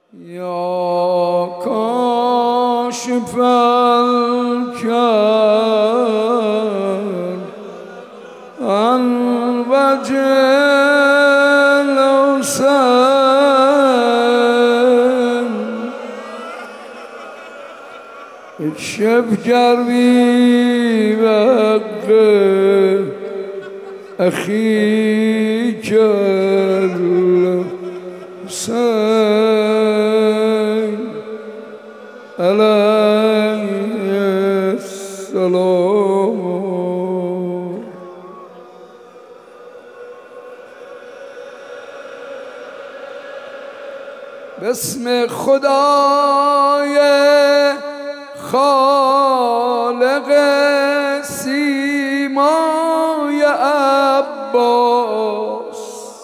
یا کاشف الکرب عن وجه الحسین اکشف کروی وقت اخیک الحسین علیه السلام. بسم خدای خالق سیمای عباس،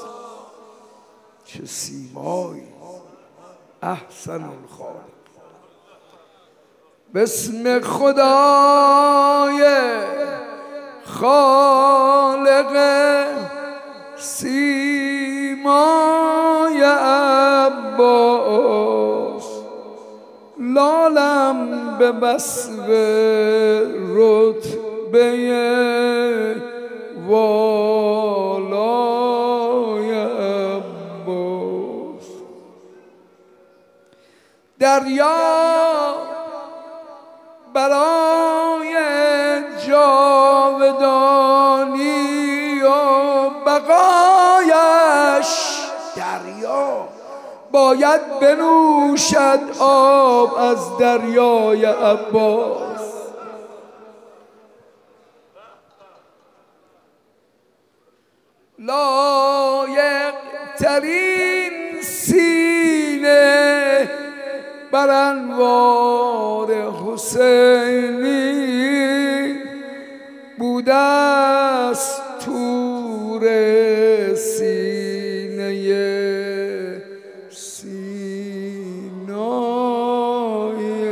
چه سیمایی احسن الخالق. بسم خدای خالق سیمای عباس، لالم به وصف رتبه والای عباس. دریا برای جاودانی و بقایش، دریا باید بنوشد آب از دریای عباس. لایق ترین سینه بر انوار حسینی بوده است تور سینه سینای.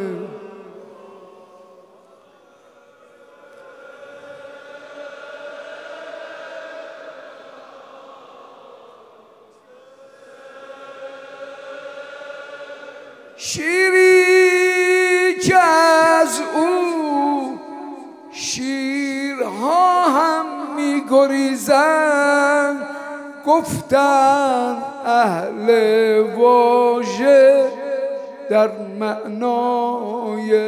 شیری که از او شیرها هم می گریزند، گفتند اهل واژه در معنای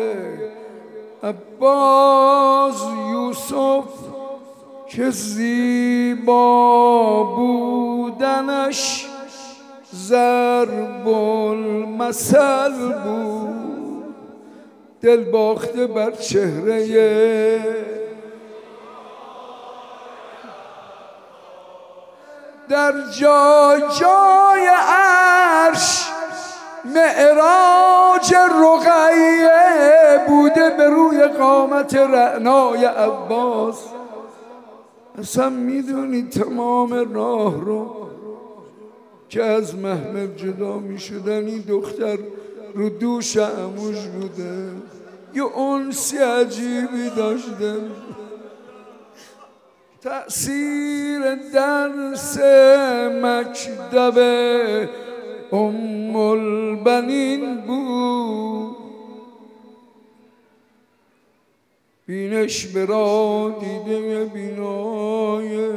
عباس یوسف که زیبا بودنش ضرب المثل بود، دل باخته بر چهره در جای جای عرش معراج رقیه بوده به روی قامت رعنای عباس. اصلا میدونی تمام راه رو که از محمل جدا می شدن این دختر رو دوش عموش بوده، یه انسی عجیبی داشته. تأثیر درس مکتب ام البنین بود، بینش برا دیده بینای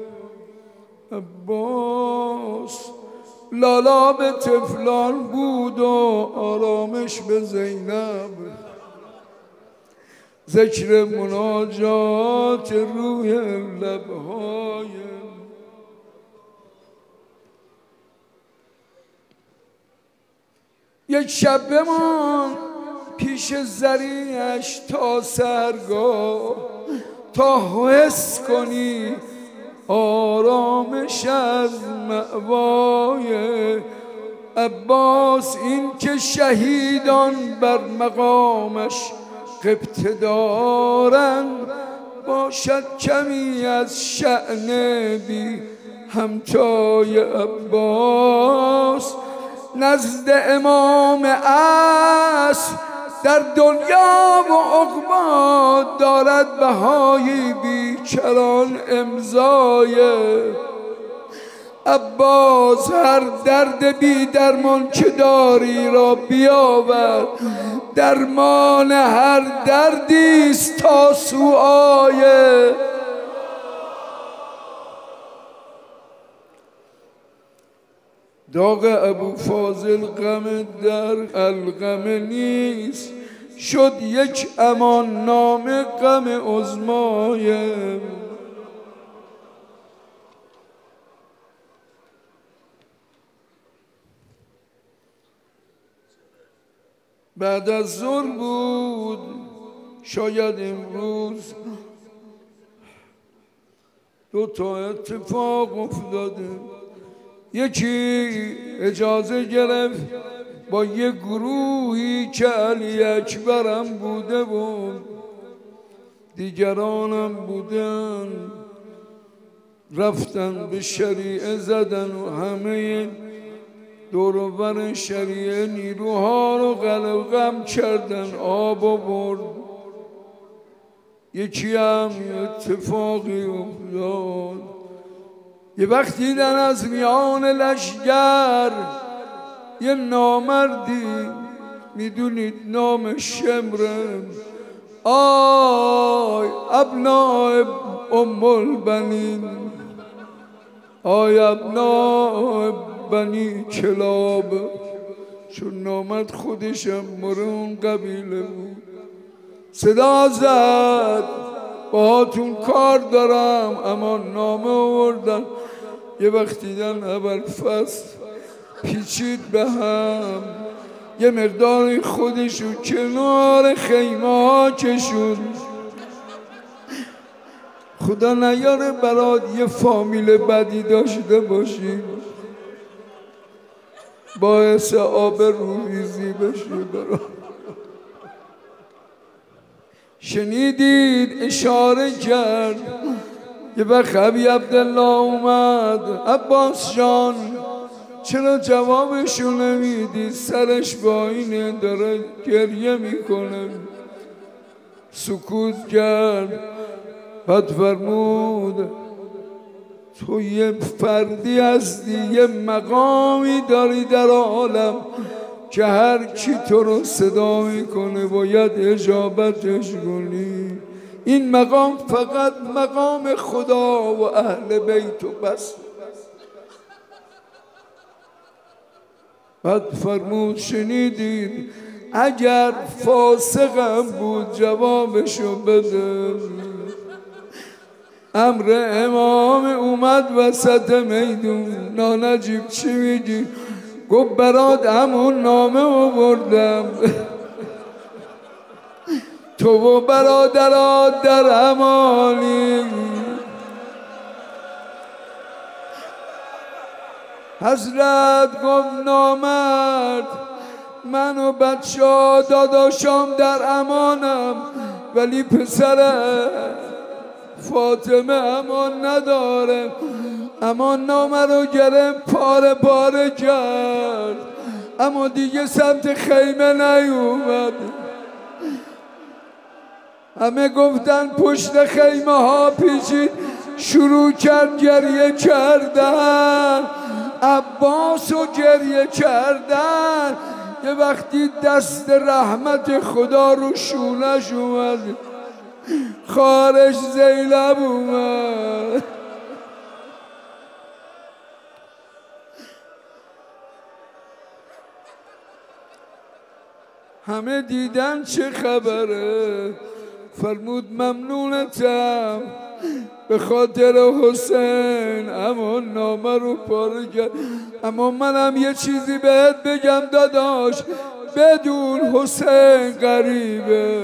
عباس. لالا به طفلان بود و آرامش به زینب، ذکر مناجات روی لبهای. یک شب بمان پیش زریعش تا سرگاه، تا حس کنی آرامش از مأوای عباس. این که شهیدان بر مقامش غبطه دارند، باشد کمی از شأن بی همتای عباس. نزد امام عصر در دنیا و عقبی دارد بهای بیکران امضای عباس هر درد بی درمان که داری را بیاور، درمان هر دردیست تا سوآیه. داغ ابو فاضل غم در الغم نیست، شد یک امان نام غم عظمای. بعد از ظهر بود، شاید امروز دو تا اتفاق افتاده. یکی اجازه گرفت با یه گروهی که علی اکبرم بوده و دیگرانم بودن، رفتن به شریعه زدن و همه دور و بر شریعه نیروها رو قلقم کردن، آب آورد. یکی هم اتفاقی افتاد، یه وقت دیدن از میان لشگر یه نامردی، میدونید نام شمره، آی ابناء ام البنین، آی ابناء بنی کلاب، چون نامرد خودشم مر اون قبیله بود. صدا زد باهاتون کار دارم، اما نامه آوردن. یه وقت دیدن ابوالفضل پیچید به هم، یه مقدار خودشو کنار خیمه ها کشون. خدا نیاره برات یه فامیل بدی داشته باشی باعث آب روریزی بشه برات. شنیدید اشاره کرد. یه وقت ابی عبدالله اومد، عباس جان چرا جوابشو نمیدی؟ سرش با اینه داره گریه میکنه. سکوت کرد، بعد فرمود تو یه فردی هستی، یه مقامی داری در عالم که هر کی تو رو صدا میکنه باید اجابتش کنی. این مقام فقط مقام خدا و اهل بیت و بس. بعد فرمود شنیدید اگر فاسقم بود جوابشو بده. امر امام اومد وسط میدون، نانجیب چی میگی؟ گفت برات همون نامه آوردم، تو و برادرات در امانی. حضرت گفت نامرد، من و بچه ها داداشام در امانم، ولی پسر فاطمه امان نداره. امان نامه رو گرفت پاره پاره کرد، اما دیگه سمت خیمه نیومد. همه گفتن پشت خیمه ها پیچید، شروع کرد گریه کردن، عباس رو گریه کردن. یه وقتی دست رحمت خدا رو شونش اومد، خارش زینب اومد. همه دیدن چه خبره. فرمود ممنونتم به خاطر حسین، اما نامه رو پاره کرد. اما منم یه چیزی بهت بگم داداش، بدون حسین غریبه.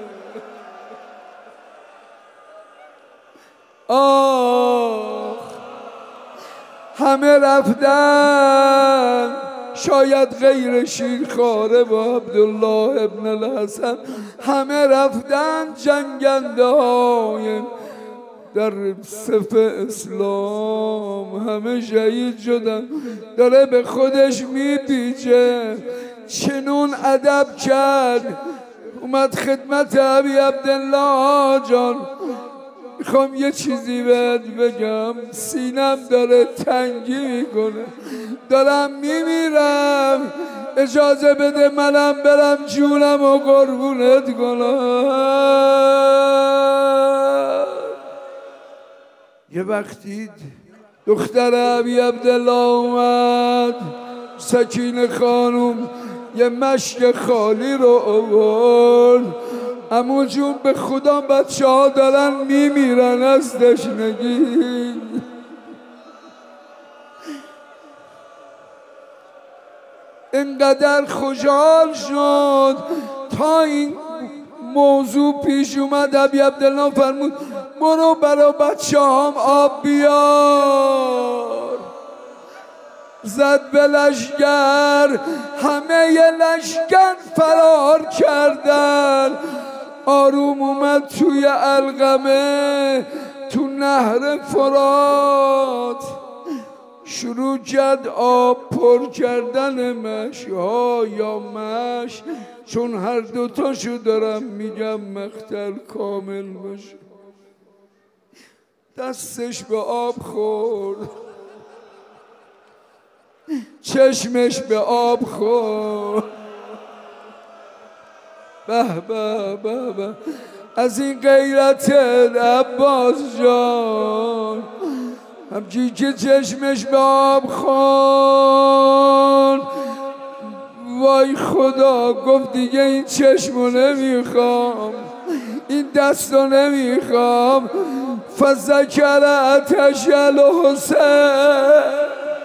آه همه رفتن، شاید غیر شیرخواره و عبدالله ابن الحسن، همه رفتن جنگنده های در صف اسلام، همه شهید شدن. داره به خودش میپیچه، چنون ادب کرد. اومد خدمت ابی عبدالله جان، میخوام یه چیزی بهت بگم، سینم داره تنگی میکنه، دارم میمیرم، اجازه بده منم برم جونم و قربونت کنم. یه وقتی دختر ابی عبدالله اومد، سکینه خانوم یه مشک خالی رو آورد. عمو جون به خدا بچه ها دارن میمیرن از تشنگی. اینقدر خوشحال شد تا این موضوع پیش اومد، ابی عبدالله فرمود برو برا بچه هم آب بیار. زد به لشگر، همه ی لشگر فرار کردن. آروم اومد توی علقمه، تو نهر فرات، شروع کرد آب پر کردن مشها یا مش، چون هر دوتاشو دارم میگم مقتل کامل باشه. دستش به آب خورد، چشمش به آب خورد. به به به به از این غیرت عباس جان، همچی که چشمش به آب خورد. وای خدا، گفت دیگه این چشمو نمیخوام، این دستو نمیخوام. فذکر آتش الحسین،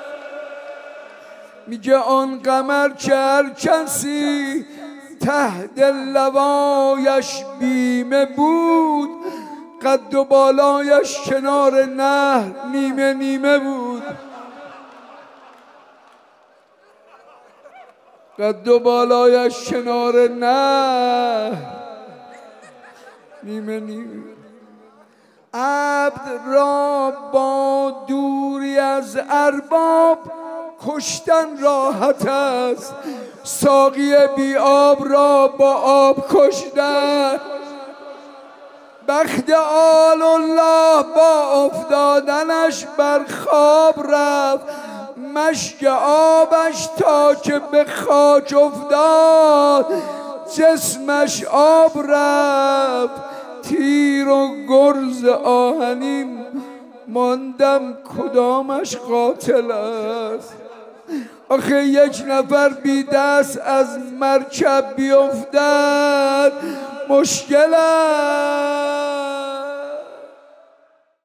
میگه آن قمر که هر کسی تحت لوایش بیمه بود، قد و بالایش کنار نهر نیمه نیمه بود. قد و بالایش کنار نهر نیمه نیمه. عبد را با دوری از ارباب کشتن راحت است، ساقی بی آب را با آب کشتن. بخت آل الله با افتادنش بر خواب رفت، مشک آبش تا که به خاک افتاد جسمش آب رفت. تیر و گرز آهنین ماندم کدامش قاتل است. آخه یک نفر بی دست از مرکب بیفتد مشکل است.